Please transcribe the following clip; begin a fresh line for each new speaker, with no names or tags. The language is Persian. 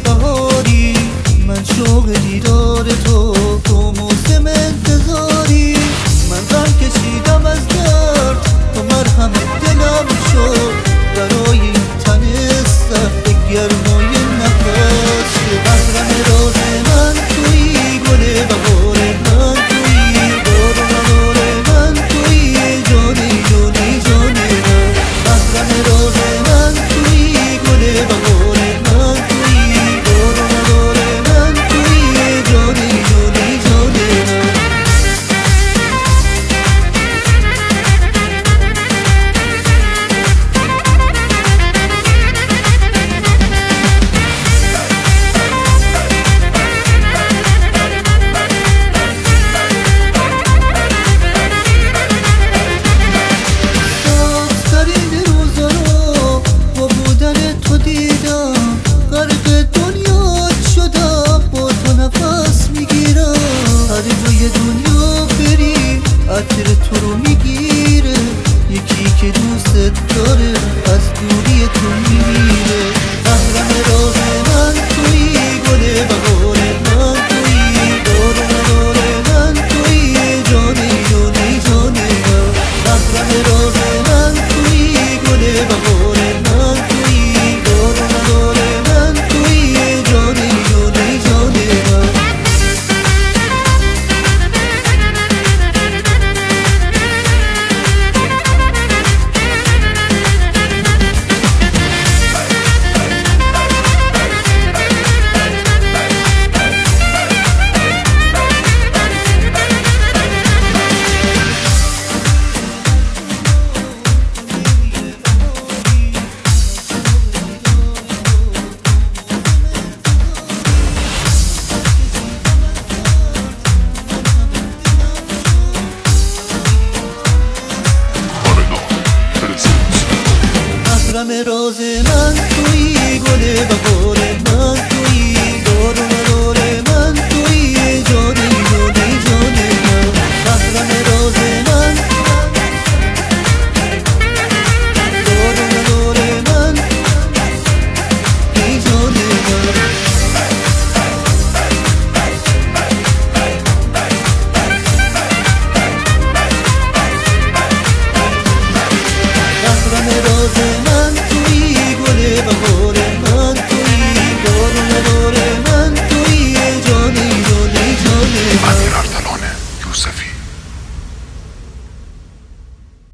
بهاری، من شوق دیدار تو موسم انتظاری. من غم کشیدم از درد، تو مرهم دلم شد. برای این تن سرد گرمای نفس، محرم راز من تویی، گل بهار من تویی، بارون بهار من تویی، جانی جانی جانی من. محرم راز من تویی، گل بهار من تویی، بارون بهار من تویی، جانی جانی جانی من. عطر تو رو میگیره یکی که دوست داره، از دوری تو میمیره. محرم راز من تویی، گل بهار من تویی، بارون بهار من تویی، جانی جانی جانی من. محرم راز من تویی، گل بهار من تویی، بارون بهار من تویی، جانی جانی جانی من. محرم راز من تویی، گل بهار من تویی، بارون بهار من تویی، جانی جانی جانی من. محرم راز من، بارون بهار من تویی، جانی من. محرم راز من